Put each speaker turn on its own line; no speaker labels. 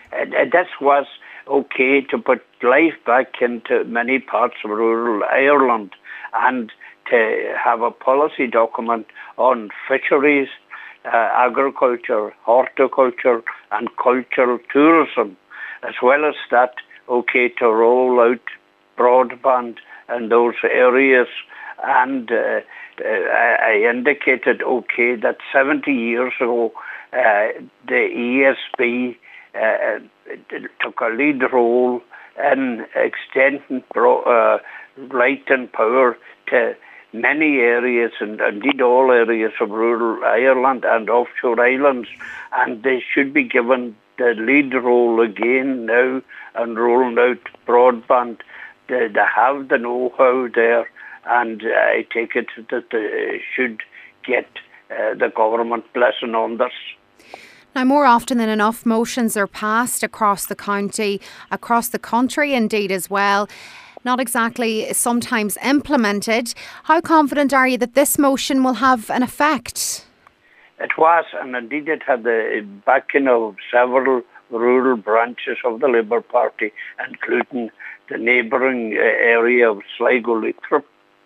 This was okay to put life back into many parts of rural Ireland and to have a policy document on fisheries, agriculture, horticulture and cultural tourism, as well as that, okay, to roll out broadband in those areas. And I indicated, okay, that 70 years ago, the ESB took a lead role in extending light and power to many areas, and indeed all areas of rural Ireland and offshore islands, and they should be given the lead role again now and rolling out broadband. They have the know-how there, and I take it that they should get the government blessing on this.
Now, more often than enough, motions are passed across the county, across the country indeed as well. Not exactly sometimes implemented. How confident are you that this motion will have an effect?
It was, and indeed it had the backing of several rural branches of the Labour Party, including the neighbouring area of Sligo Leitrim.